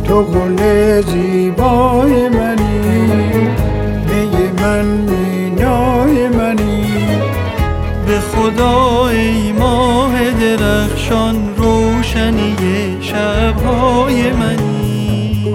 تو گل زیبای منی، می من مینای منی. به خدا ای ماه درخشان، روشنی شب‌های منی.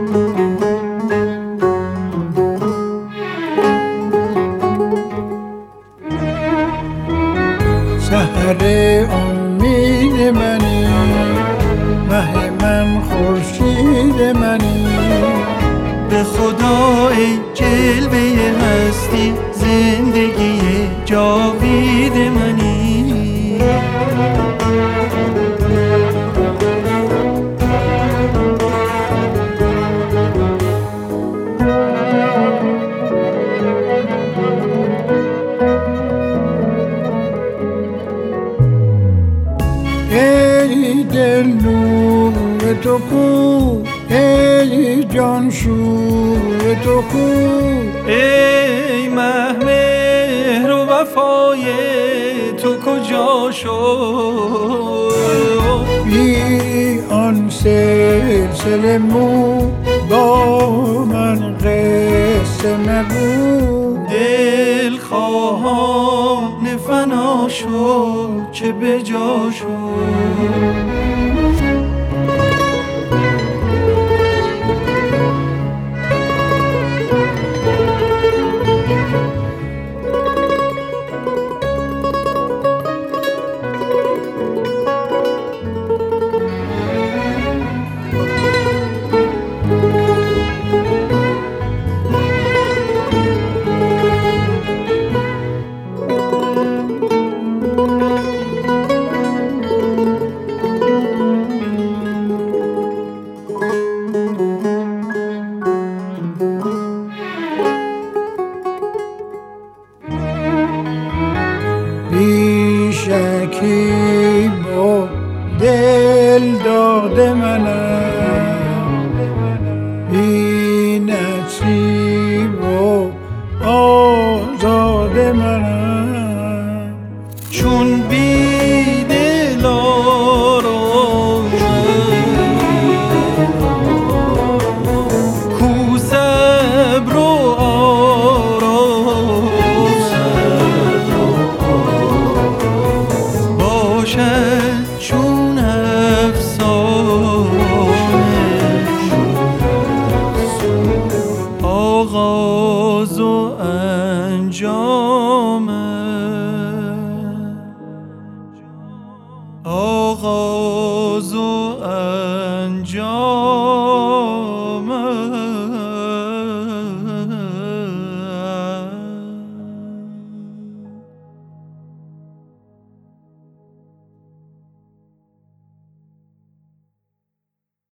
سحر امید منی، مه من خورشید منی. به خدا ای جلوه هستی، زندگی جاوید منی. ای دل نور تو کو، ای جان شور تو کو. ای مهر و وفای تو کجا شد؟ بی آن سلسله مو با من قصه مگو. دل خواهان فنا شد چه به جا شد. بی شکی با دل داده منم، بی نصیب و آزاده منم. چون بی دل کو صبر و آرام باشد، چون افسانه آغاز و انجام، آغاز و انجام.